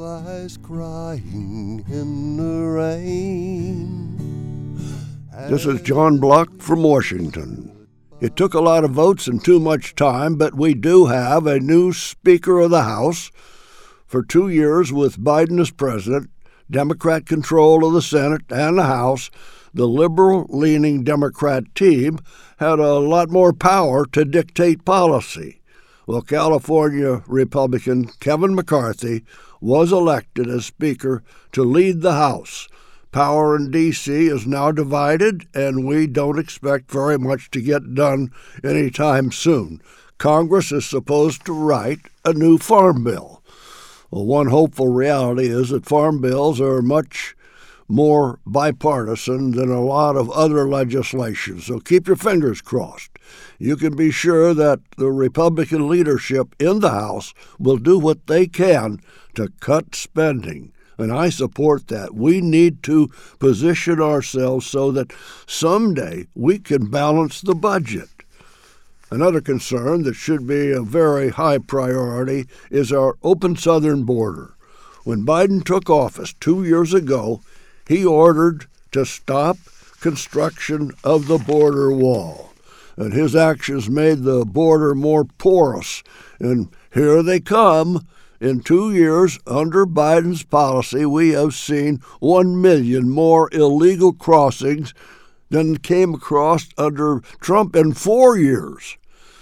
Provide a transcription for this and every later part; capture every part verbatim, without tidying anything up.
lies crying in the rain. This is John Block from Washington. It took a lot of votes and too much time, but we do have a new Speaker of the House. For two years with Biden as president, Democrat control of the Senate and the House, the liberal-leaning Democrat team had a lot more power to dictate policy. Well, California Republican Kevin McCarthy was elected as Speaker to lead the House. Power in D C is now divided, and we don't expect very much to get done anytime soon. Congress is supposed to write a new farm bill. Well, one hopeful reality is that farm bills are much more bipartisan than a lot of other legislation, so keep your fingers crossed. You can be sure that the Republican leadership in the House will do what they can to cut spending. And I support that. We need to position ourselves so that someday we can balance the budget. Another concern that should be a very high priority is our open southern border. When Biden took office two years ago, he ordered to stop construction of the border wall. And his actions made the border more porous. And here they come. In two years, under Biden's policy, we have seen one million more illegal crossings than came across under Trump in four years.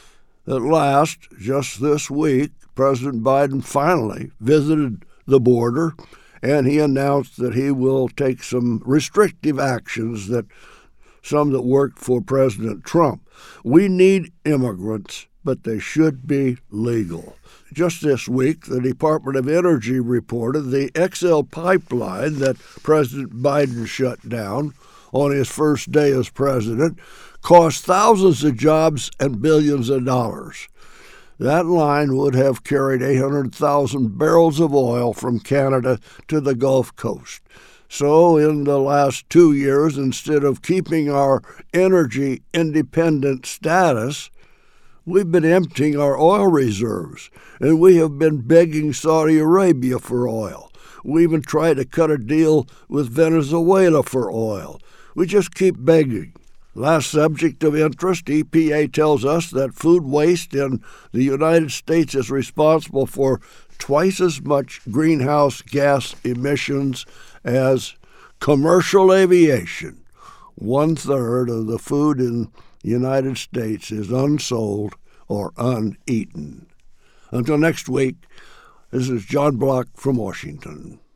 At last, just this week, President Biden finally visited the border, and he announced that he will take some restrictive actions, that some that worked for President Trump. We need immigrants, but they should be legal. Just this week, the Department of Energy reported the X L pipeline that President Biden shut down on his first day as president cost thousands of jobs and billions of dollars. That line would have carried eight hundred thousand barrels of oil from Canada to the Gulf Coast. So in the last two years, instead of keeping our energy independent status, we've been emptying our oil reserves, and we have been begging Saudi Arabia for oil. We even tried to cut a deal with Venezuela for oil. We just keep begging. Last subject of interest, E P A tells us that food waste in the United States is responsible for twice as much greenhouse gas emissions as commercial aviation. One-third of the food in the United States is unsold or uneaten. Until next week, this is John Block from Washington.